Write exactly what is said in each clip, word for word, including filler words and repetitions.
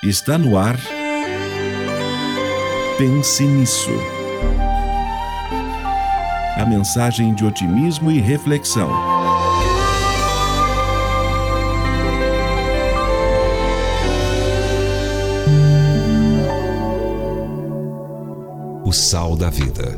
Está no ar. Pense nisso. A mensagem de otimismo e reflexão. O sal da vida.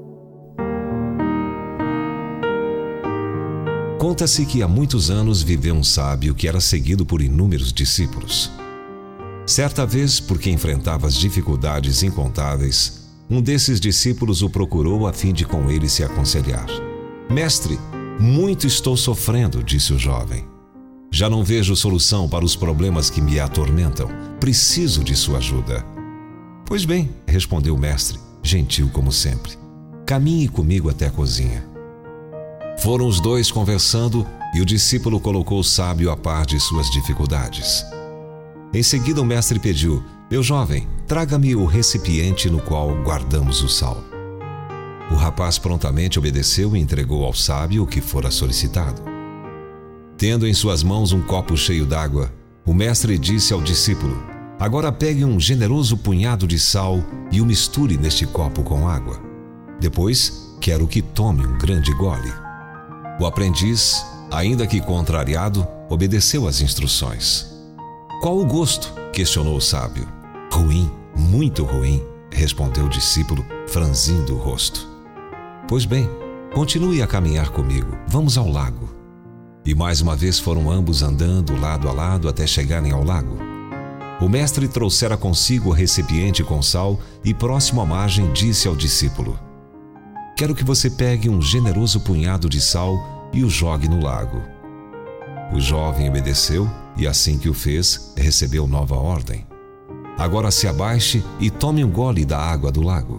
Conta-se que há muitos anos viveu um sábio que era seguido por inúmeros discípulos. Certa vez, porque enfrentava as dificuldades incontáveis, um desses discípulos o procurou a fim de com ele se aconselhar. "Mestre, muito estou sofrendo", disse o jovem. "Já não vejo solução para os problemas que me atormentam. Preciso de sua ajuda." "Pois bem", respondeu o mestre, gentil como sempre. "Caminhe comigo até a cozinha." Foram os dois conversando e o discípulo colocou o sábio a par de suas dificuldades. Em seguida o mestre pediu: "Meu jovem, traga-me o recipiente no qual guardamos o sal." O rapaz prontamente obedeceu e entregou ao sábio o que fora solicitado. Tendo em suas mãos um copo cheio d'água, o mestre disse ao discípulo: "Agora pegue um generoso punhado de sal e o misture neste copo com água. Depois, quero que tome um grande gole." O aprendiz, ainda que contrariado, obedeceu às instruções. "Qual o gosto?", questionou o sábio. "Ruim, muito ruim", respondeu o discípulo, franzindo o rosto. "Pois bem, continue a caminhar comigo. Vamos ao lago." E mais uma vez foram ambos andando lado a lado até chegarem ao lago. O mestre trouxera consigo o recipiente com sal e, próximo à margem, disse ao discípulo: "Quero que você pegue um generoso punhado de sal e o jogue no lago." O jovem obedeceu e, assim que o fez, recebeu nova ordem: "Agora se abaixe e tome um gole da água do lago."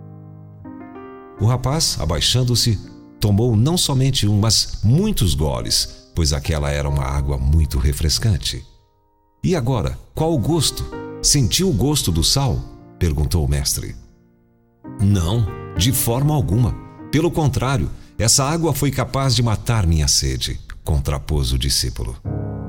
O rapaz, abaixando-se, tomou não somente um, mas muitos goles, pois aquela era uma água muito refrescante. "E agora, qual o gosto? Sentiu o gosto do sal?", perguntou o mestre. "Não, de forma alguma. Pelo contrário, essa água foi capaz de matar minha sede", contrapôs o discípulo.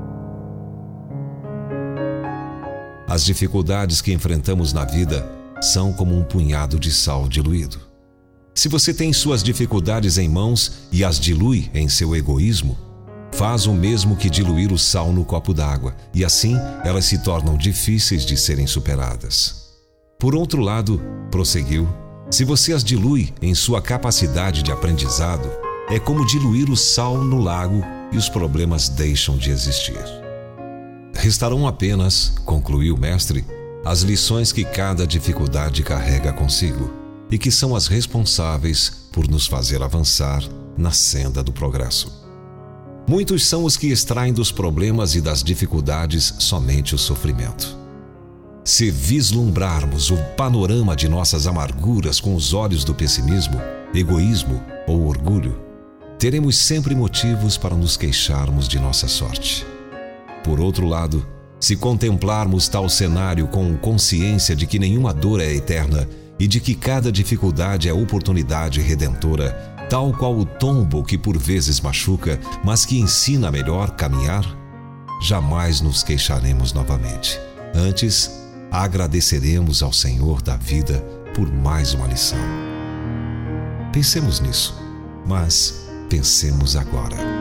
As dificuldades que enfrentamos na vida são como um punhado de sal diluído. Se você tem suas dificuldades em mãos e as dilui em seu egoísmo, faz o mesmo que diluir o sal no copo d'água, e assim elas se tornam difíceis de serem superadas. Por outro lado, prosseguiu, se você as dilui em sua capacidade de aprendizado, é como diluir o sal no lago e os problemas deixam de existir. Restarão apenas, concluiu o mestre, as lições que cada dificuldade carrega consigo e que são as responsáveis por nos fazer avançar na senda do progresso. Muitos são os que extraem dos problemas e das dificuldades somente o sofrimento. Se vislumbrarmos o panorama de nossas amarguras com os olhos do pessimismo, egoísmo ou orgulho, teremos sempre motivos para nos queixarmos de nossa sorte. Por outro lado, se contemplarmos tal cenário com consciência de que nenhuma dor é eterna e de que cada dificuldade é oportunidade redentora, tal qual o tombo que por vezes machuca, mas que ensina a melhor caminhar, jamais nos queixaremos novamente. Antes, agradeceremos ao Senhor da vida por mais uma lição. Pensemos nisso, mas pensemos agora.